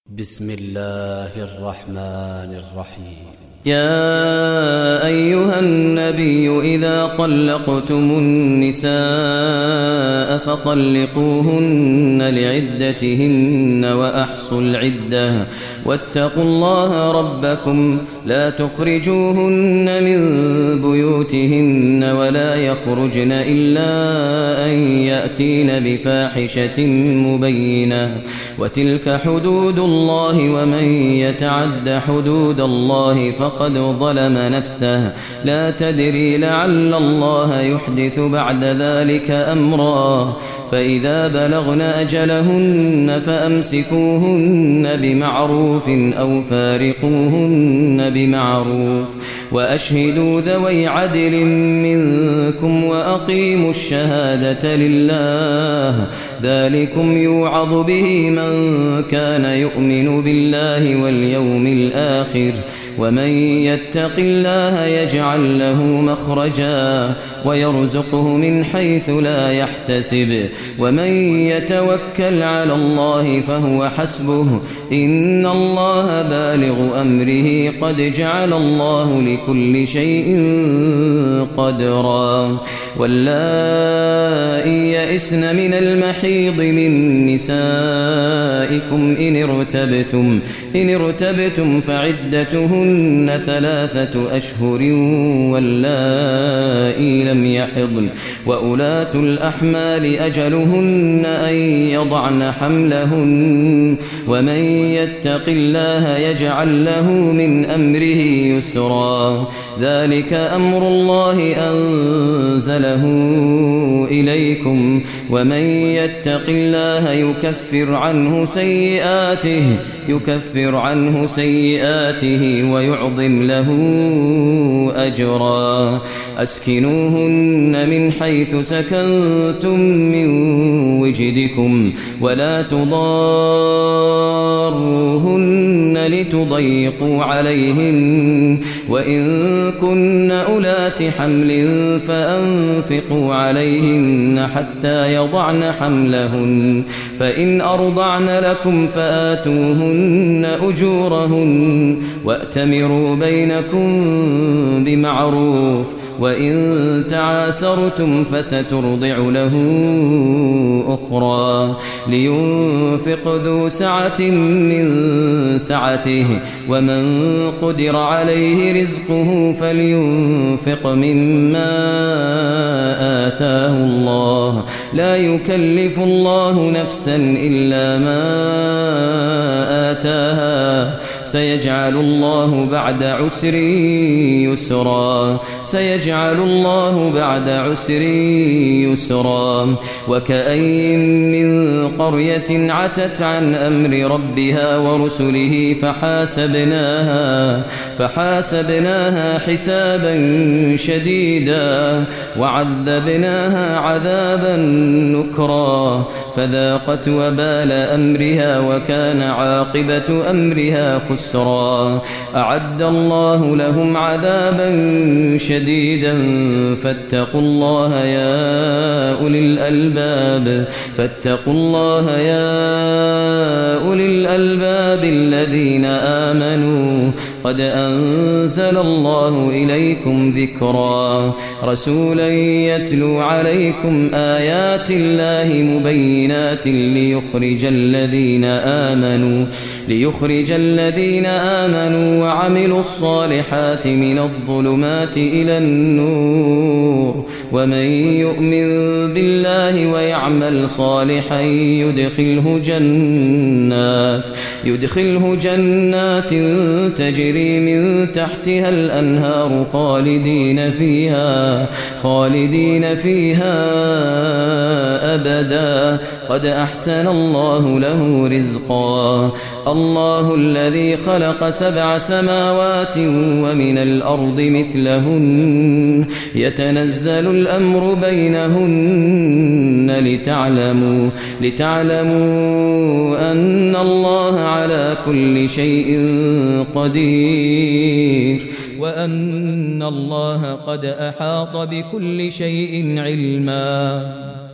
بسم الله الرحمن الرحيم. يا أيها النبي إذا طلقتم النساء فطلقوهن لعدتهن وأحصوا العدة واتقوا الله ربكم لا تخرجوهن من بيوتهن ولا يخرجن إلا أن يأتين بفاحشة مبينة وتلك حدود الله ومن يتعد حدود الله فقد ظلم نفسه لا تدري لعل الله يحدث بعد ذلك أمرا فإذا بلغن أجلهن فأمسكوهن بمعروف أو فارقوهن بمعروف وأشهدوا ذوي عدل منكم وأقيموا الشهادة لله ذلكم يوعظ به من كان يؤمن بالله واليوم الآخر ومن يتق الله يجعل له مخرجا ويرزقه من حيث لا يحتسب ومن يتوكل على الله فهو حسبه إن الله بالغ أمره قد جعل الله لكل شيء قدرا واللائي يئسن من المحيض من نسائكم إن ارتبتم فعدتهن 3 أشهر واللائي لم يحضن وأولاة الأحمال أجلهن أن يضعن حملهن ومن يتق الله يجعل له من أمره يسرا ذلك أمر الله أنزله إليكم ومن يتق الله يكفر عنه سيئاته ويعظم له أجرا أسكنوهن من حيث سكنتم من وجدكم ولا تضاروهن لتضيقوا عليهن وإن كن أولات حمل فأنفقوا عليهن حتى يضعن حملهن فإن أرضعن لكم فآتوهن أجورهن وأتمروا بينكم بمعروف وإن تعاسرتم فسترضع له أخرى لينفق ذو سعة من سعته ومن قدر عليه رزقه فلينفق مما آتاه الله لا يكلف الله نفسا إلا ما آتاها سيجعل الله بعد عسر يسرا وكأين من قرية عتت عن أمر ربها ورسله فحاسبناها حسابا شديدا وعذبناها عذابا نكرا فذاقت وبال أمرها وكان عاقبة أمرها خسرا أعد الله لهم عذابا شديدا فاتقوا الله يا أولي الألباب الذين آمنوا قد أنزل الله إليكم ذكرا رسولا يتلو عليكم آيات الله مبينات ليخرج الذين آمنوا وعملوا الصالحات من الظلمات إلى النور ومن يؤمن بالله ويعمل صالحا يدخله جنات تجري من تحتها الأنهار خالدين فيها أبدا قد أحسن الله له رزقا الله الذي خلق 7 سماوات ومن الأرض مثلهن يتنزل الأمر بينهن لتعلموا أن الله على كل شيء قدير وأن الله قد أحاط بكل شيء علما.